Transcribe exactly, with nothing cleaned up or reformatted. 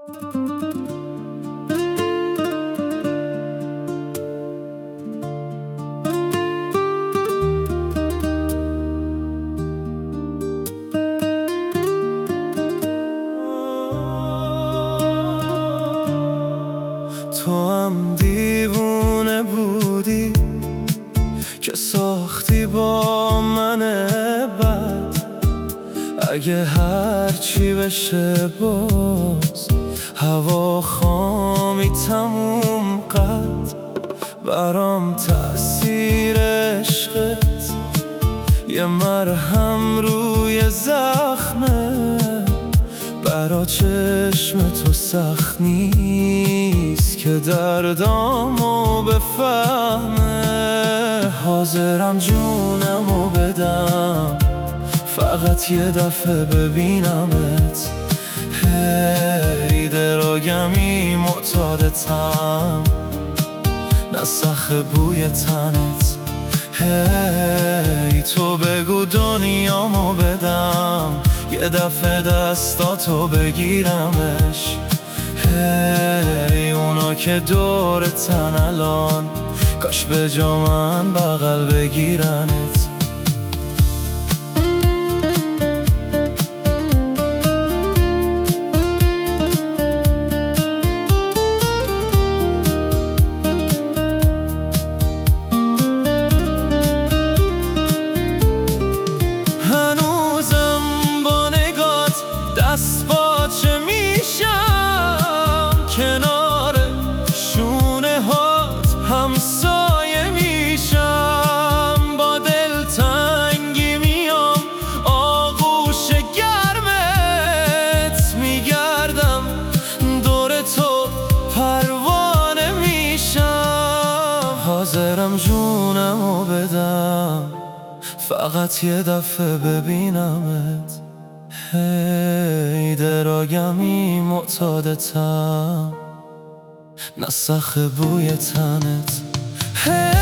تو هم دیوونه بودی که ساختی با من بد. اگه هرچی بشه باز هوا خامی تموم قد. برام تأثیر عشقت یه مرهم روی زخمه. برا چشم تو سخت نیست که دردامو بفهمه. حاضرم جونمو بدم فقط یه دفعه ببینمت. هی دراگمی معتادتم نسخ بوی تنت. هی تو بگو دنیامو بدم یه دفعه دستاتو بگیرمش. هی اونا که دورتن الان کاش به جا من بغل بگیرنت. دست باچه میشم کنار شونه هات همسایه میشم. با دلتنگی میام آغوش گرمت میگردم دور تو پروانه میشم. حاضرم جونمو بدم فقط یه دفعه ببینمت. هی دراگمی معتادتم نسخ بوی تنت.